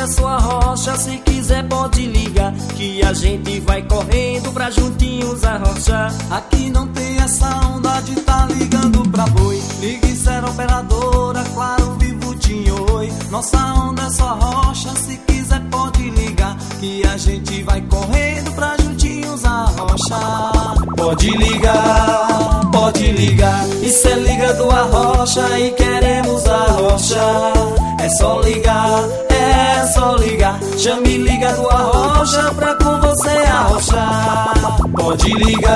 é sua rocha, se quiser pode ligar, que a gente vai correndo pra juntinhos arrochar. Aqui não tem essa onda de tá ligando pra boi. Ligue 0 operadora, Claro, Vivo, TIM, Oi. Nossa onda é só rocha, se quiser pode ligar, que a gente vai correndo pra juntinhos arrochar. Pode ligar, isso é Liga do Arrocha e queremos arrochar. É só ligar, chame Liga do Arrocha pra com você arrochar. Pode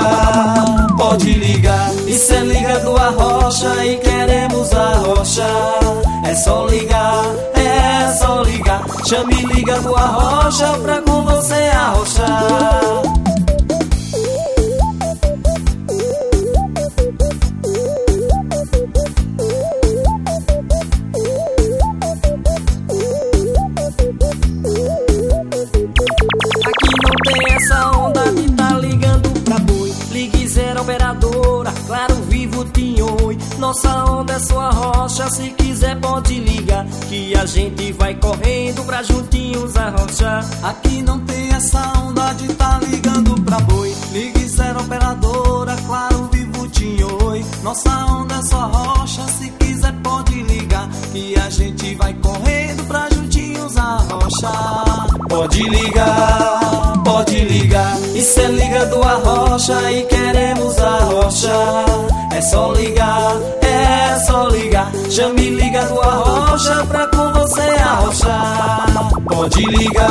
ligar, isso é Liga do Arrocha e queremos arrochar. É só ligar, chame Liga do Arrocha pra com você arrochar. Operadora, Claro, Vivo, TIM, Oi. Nossa onda é sua rocha, se quiser pode ligar, que a gente vai correndo pra juntinhos arrochar. Aqui não tem essa onda de tá ligando pra boi. Ligue 0 operadora, Claro, Vivo, TIM, Oi. Nossa onda é só rocha, se quiser pode ligar, que a gente vai correndo pra juntinhos arrochar. Pode ligar, isso é Liga do Arrocha e queremos arrochar. É só ligar, chame Liga do Arrocha pra com você arrochar. Pode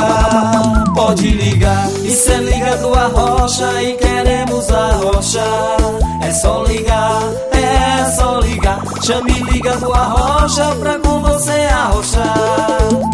ligar, isso é Liga do Arrocha e queremos arrochar. É só ligar, chame Liga do Arrocha pra com você arrochar.